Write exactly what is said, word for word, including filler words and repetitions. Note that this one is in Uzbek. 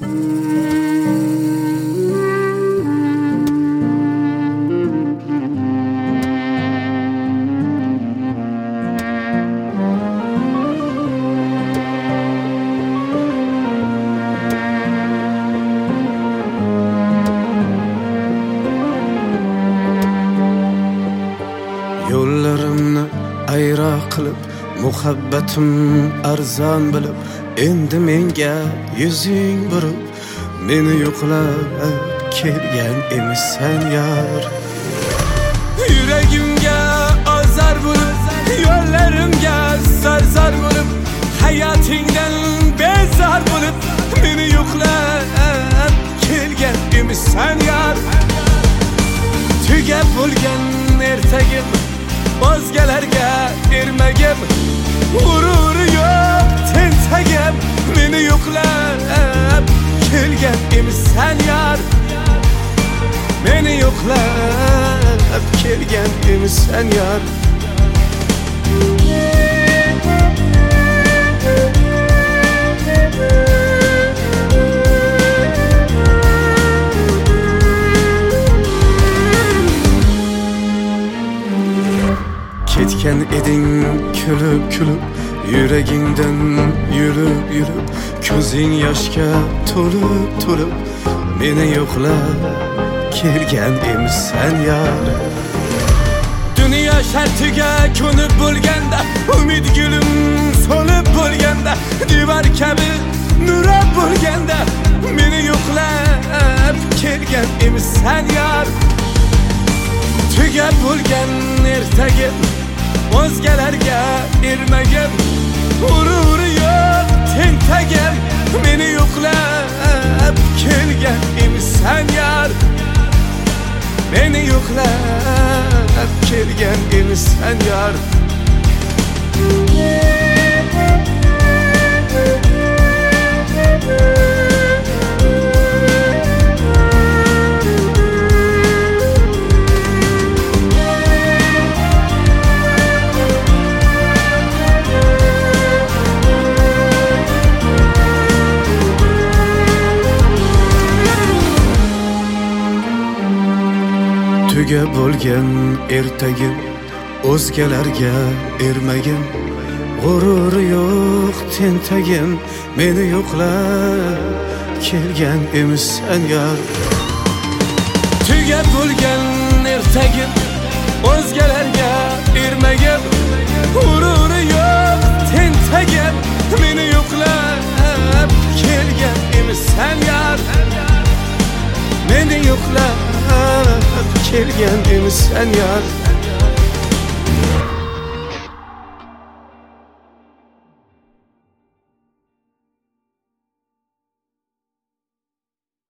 Yo'llarimni ayro qilib, muhabbatim arzon bilib, endi menga yuzing burib, meni yo'qlab kelgan emissan yar. Yuragimga azar bo'lib, yo'llarimga zarzar bo'lib, hayotingdan bezor bo'lib, meni yo'qlab kelgan emissan yar. Tugab bo'lgan ertagim, o'zgalarga ermagim, g'ururi yo'q tentagim, meni yo'qlab kelgan emissan yar. Meni yo'qlab kelgan emissan yar. Ketgan eding kulib kulib, yuragingdan yurib yurib, ko'zing yoshga to'lib to'lib, meni yo'qlab kelgan emissan yar. Dunyo shartiga ko'nib bo'lganda, umid gulim so'lib bo'lganda, divar kabi nurab bo'lganda, meni yo'qlab kelgan emissan yar. Tugab bo'lgan ertagim, o'zgalarga ermagim, g'ururi yo'q tentagim, meni yo'qlab kelgan emissan yar. Meni yo'qlab kelgan emissan yar. Tugab bo'lgan ertagim, o'zgalarga ermagim, g'ururi yo'q tentagim, meni yo'qlab kelgan emissan yar. Tugab bo'lgan ertagim, o'zgalarga ermagim, g'ururi yo'q tentagim, meni yo'qlab kelgan emissan yar. Meni yo'qlab kelgan emissan yar.